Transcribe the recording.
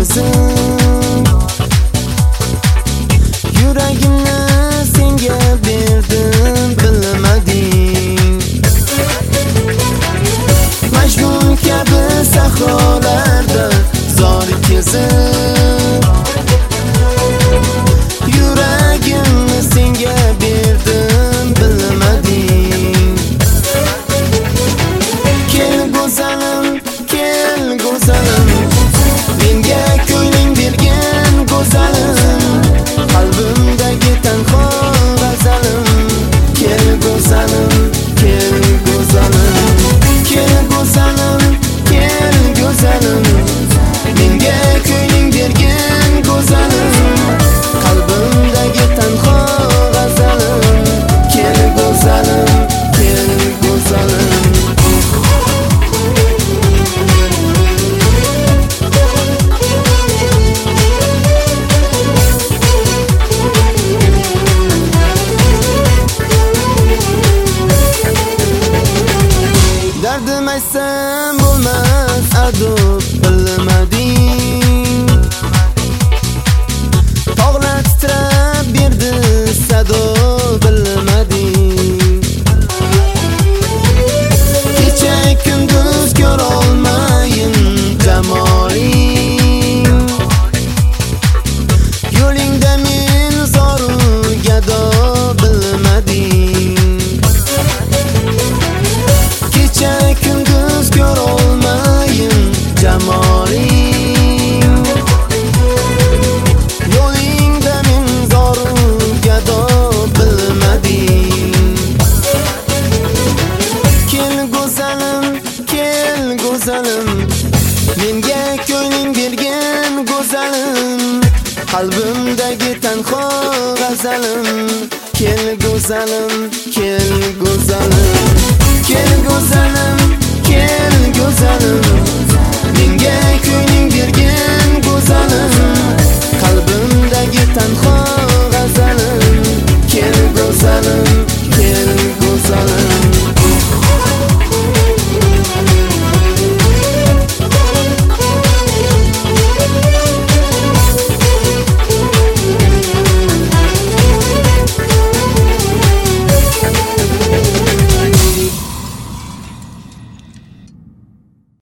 o'zim. Yuragimni senga berdim, bilmading. Majnun kabi sahrolarda zor kezib, yuragimni senga berdim, bilmading. Kel go'zalim, kel go'zalim, menga ko'ngling bergan go'zalim, qalbimdagi tanho g'azalim. Kel go'zalim, kel go'zalim, kel go'zalim, kel go'zalim, menga ko'ngling bergan go'zalim, qalbimdagi tanho g'azalim. Kel go'zalim, kel go'zalim. Dardim aytsam bo'lmas adob, bilmading. Tog'lar titrab berdi sado, bilmading. Kecha kunduz ko'rolmayin jamoling, yo'lingda men zoru gado, bilmading. Kecha kunduz ko'rolmayin jamoling, yo'lingda men zoru gado, bilmading. Kel go'zalim, kel go'zalim, menga ko'ngling bergan go'zalim, qalbimdagi tanho g'azalim. Kel go'zalim, kel go'zalim, kel go'zalim, kel go'zalim, menga ko'ngling